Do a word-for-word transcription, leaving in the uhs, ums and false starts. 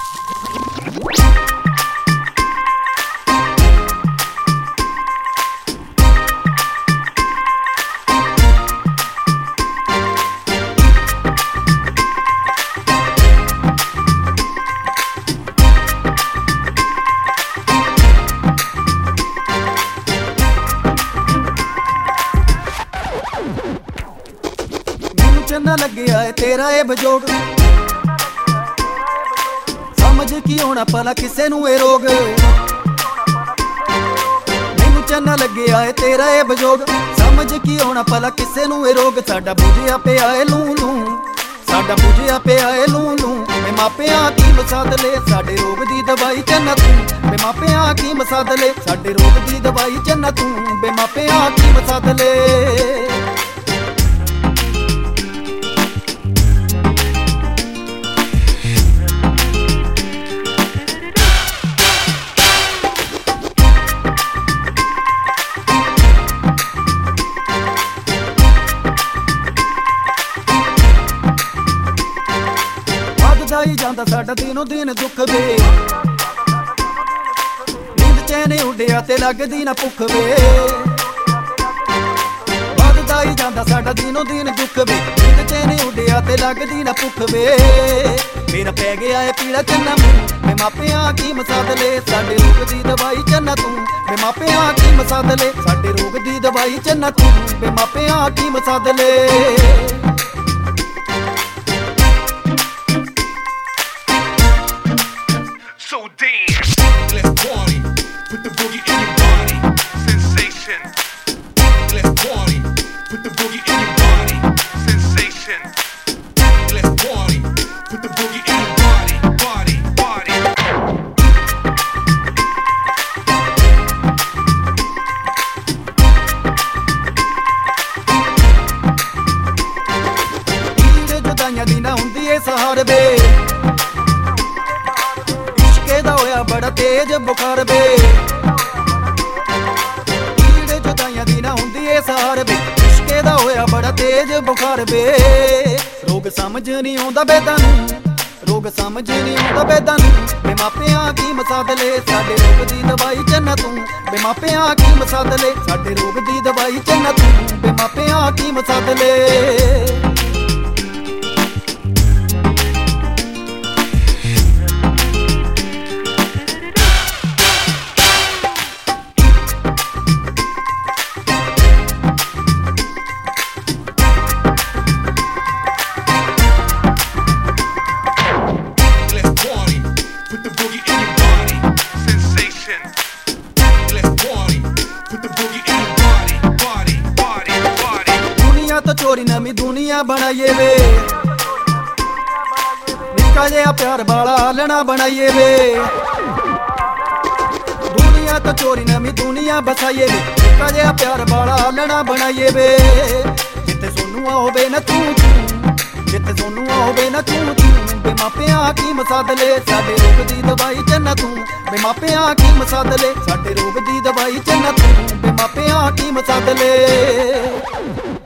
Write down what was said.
चन्ना लग्या है तेरा ए बजोग समझ की होना भला किसे नू ए रोग मैनू चन्ना लग्या है तेरा ए बजोग समझ की होना भला किसे नू ए रोग साडा बुझिया पिया ए लू लू साडा बुझिया पिया ए लू लू मैं मापिया की मसाद ले साडे रोग दी दवाई चन्ना तू मैं मापिया की मसाद ले साडे रोग दी दवाई चन्ना तू मैं मापिया की मसाद ले जाई जांदा साडा दिनों दिन दुख वे नींद चैन उड्डिया ते लगदी ना भुख वे वधदा ही जांदा साडा दिनों दिन दुख वे नींद चैन उड्डिया ते लगदी ना भुख वे मेरा पै गया है पीड़ा चन्ना मैं मापिया की मसाद ले साडे रोग दी दवाई चन्ना तू मैं मापिया की मसाद ले साडे रोग दी दवाई चन्ना तू मैं मापिया की मसाद ले So dance, let's party, put the boogie in your body, sensation. Let's party, put the boogie in your body, sensation. Let's party, put the boogie in your body, body, body. Eid जुदाइयां दी ना हुंदी ए सहार वे बड़ा तेज बुखार वे कीड़े जुदाइयां दी ना हुंदी ए सहार वे इश्के दा होया बड़ा तेज बुखार वे रोग समझ नहीं आउंदा बेदां नू रोग समझ नहीं आउंदा बेदां नू मैं मापिया की मसाद ले साडे रोग दी दवाई चन्ना तू मैं मापिया की मसाद ले साडे रोग दी दवाई चन्ना तू मैं मापिया की मसाद ले तो चोरी नवी दुनिया बनाइए वे निक्का जिहा प्यार वाला आलना बनाइए वे दुनिया तो चोरी नवी दुनिया बसाइए वे निक्का जिहा प्यार वाला आलना बनाइए वे जिथे सोनू होवे ना तू जिथे सोनू होवे ना तू बे मापिया की मसाद ले साडे रोग दी दवाई चन्ना तू बे मापिया की मसाद ले साडे रोग दी दवाई चन्ना तू बे मापिया की मसाद ले।